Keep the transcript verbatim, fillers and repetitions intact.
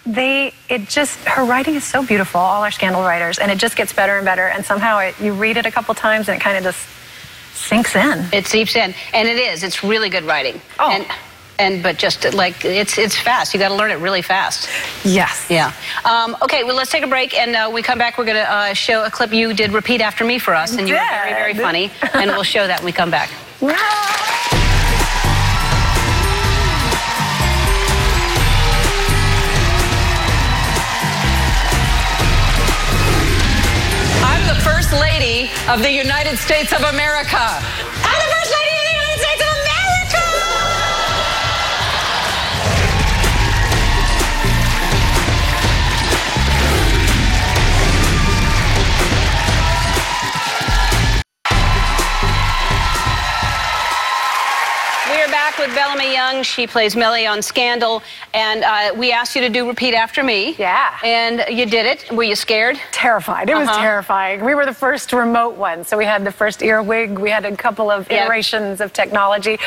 they, it just, her writing is so beautiful, all our Scandal writers, and it just gets better and better, and somehow it, you read it a couple times and it kind of just sinks in. It seeps in, and it is. It's really good writing. Oh. And, and but just like, it's it's fast. You got to learn it really fast. Yes. Yeah. Um, okay, well, let's take a break, and uh, we come back. We're going to uh, show a clip you did repeat after me for us, and you were very, very funny, and we'll show that when we come back. First Lady of the United States of America. I'm the First Lady of the United States of America! We are back with Bellamy Young. She plays Mellie on Scandal, and uh, we asked you to do Repeat After Me. Yeah. And you did it. Were you scared? Terrified. It was Uh-huh. terrifying. We were the first remote one, so we had the first earwig. We had a couple of Yeah. iterations of technology.